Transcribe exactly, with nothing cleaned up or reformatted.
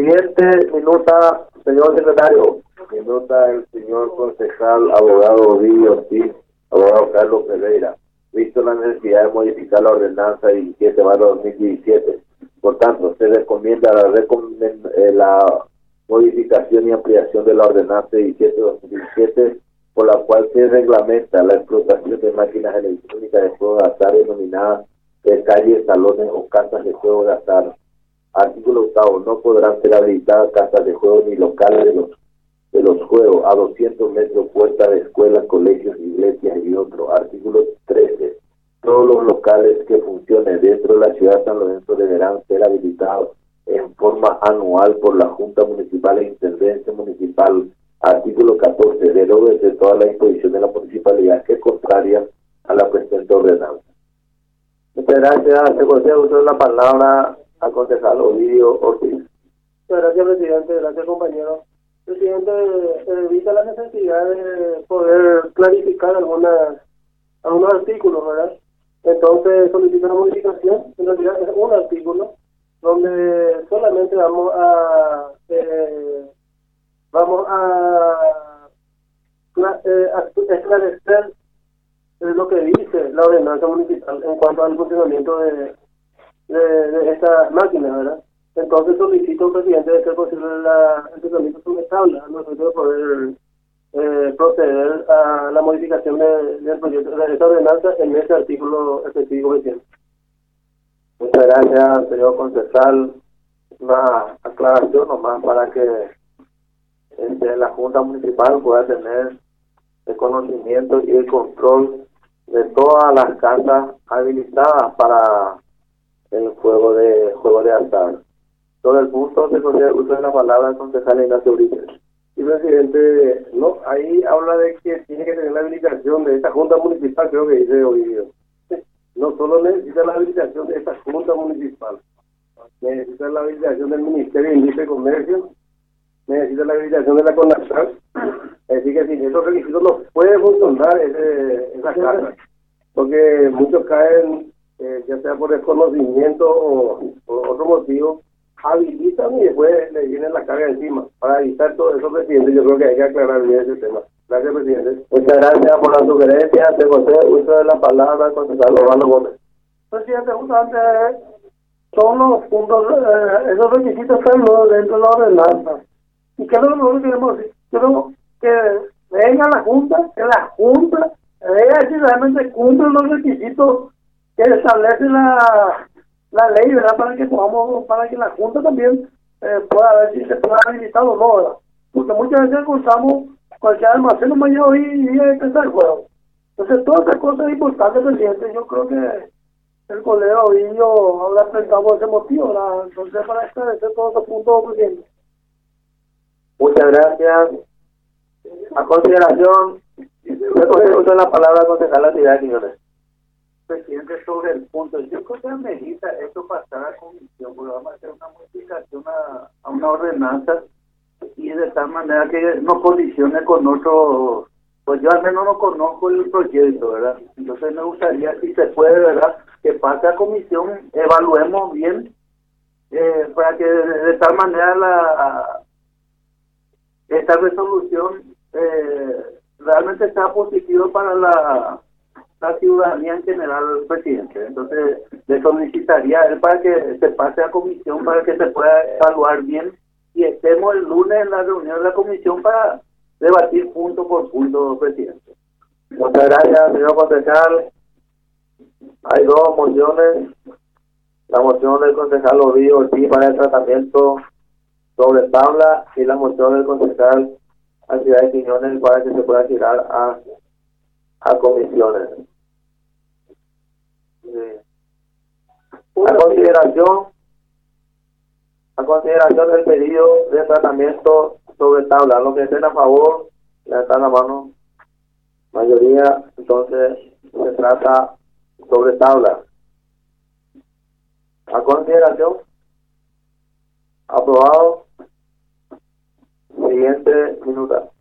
Siguiente minuta, señor secretario. Minuta el señor concejal, abogado Ovidio Ortiz, abogado Carlos Ferreira. Visto la necesidad de modificar la ordenanza diecisiete barra dos mil diecisiete. Por tanto, se recomienda la, recomend eh, la modificación y ampliación de la ordenanza diecisiete barra dos mil diecisiete, por la cual se reglamenta la explotación de máquinas electrónicas de juego de azar denominadas de calles, salones o casas de juego de azar. Artículo octavo. No podrán ser habilitadas casas de juego ni locales de los, de los juegos a doscientos metros, puertas de escuelas, colegios, iglesias y otros. Artículo trece. Todos los locales que funcionen dentro de la ciudad de San Lorenzo deberán ser habilitados en forma anual por la Junta Municipal e Intendencia Municipal. Artículo catorce. Deróguese toda la disposición de la municipalidad que es contraria a la presente ordenanza. Muchas gracias. Se concede uso de la palabra al concejal Ovidio Ortiz. Gracias, presidente. Gracias, compañero. Presidente, evita la necesidad de poder clarificar algunas, algunos artículos, ¿verdad? Entonces solicito una modificación. En realidad es un artículo donde solamente vamos a eh, vamos a, eh, a esclarecer lo que dice la ordenanza municipal en cuanto al funcionamiento de De, de esta máquina, ¿verdad? Entonces solicito, presidente, de ser posible la, el tratamiento sobre tabla, a nosotros poder eh, proceder a la modificación de, del proyecto de esta ordenanza en este artículo específico, presidente. Muchas gracias, señor concejal. Una aclaración nomás para que este, la Junta Municipal pueda tener el conocimiento y el control de todas las casas habilitadas para el juego de juego de azar. Todo el punto se concede uso de la palabra al concejal Ignacio Brites. Y presidente, no, ahí habla de que tiene que tener la habilitación de esta Junta Municipal, creo que dice Ovidio. No solo necesita la habilitación de esta Junta Municipal, necesita la habilitación del Ministerio de Industria y Comercio, necesita la habilitación de la CONASAC. Es decir, que sin esos requisitos no puede funcionar ese, esa casa, porque muchos caen, Eh, ya sea por desconocimiento o por otro motivo, habilitan y después le viene la carga encima. Para evitar todo eso, presidente, yo creo que hay que aclarar bien ese tema. Gracias, presidente. Muchas gracias por la sugerencia. Se concede uso de la palabra al concejal Osvaldo Gómez. Presidente, justamente son los puntos, eh, esos requisitos están dentro de la ordenanza. ¿Y qué es lo que queremos decir? Quiero que venga la Junta, que la Junta vea si realmente cumple los requisitos que establece la, la ley, ¿verdad? Para que podamos, para que la Junta también eh, pueda ver si se puede habilitar o no, ¿verdad? Porque muchas veces encontramos cualquier almacén mayor y, y empieza el juego. Entonces, todas esas cosas importantes, presidente. Yo creo que el colega Ovidio habla presentado por ese motivo, ¿verdad? Entonces, para establecer todos esos puntos, presidente. Muchas gracias. A consideración, se concede uso de la palabra al concejal Actividad Quiñones. Presidente, sobre el punto, yo creo que amerita esto pasar a comisión, porque vamos a hacer una modificación a, a una ordenanza y de tal manera que no colisione con otro, pues yo al menos no conozco el proyecto, ¿verdad? Entonces me gustaría, si se puede, ¿verdad?, que pase a comisión, evaluemos bien, eh, para que de, de tal manera la esta resolución eh, realmente sea positiva para la la ciudadanía en general, presidente. Entonces le solicitaría a él para que se pase a comisión para que se pueda evaluar bien y estemos el lunes en la reunión de la comisión para debatir punto por punto, presidente. Muchas gracias, señor concejal. Hay dos mociones. La moción del concejal Ovidio Ortiz para el tratamiento sobre tabla y la moción del concejal Actividad de Quiñones para que se pueda tirar a, a comisiones. A consideración, a consideración del pedido de tratamiento sobre tabla, los que estén a favor, levantan la mano. Mayoría, entonces se trata sobre tabla. A consideración, aprobado. Siguiente minuta.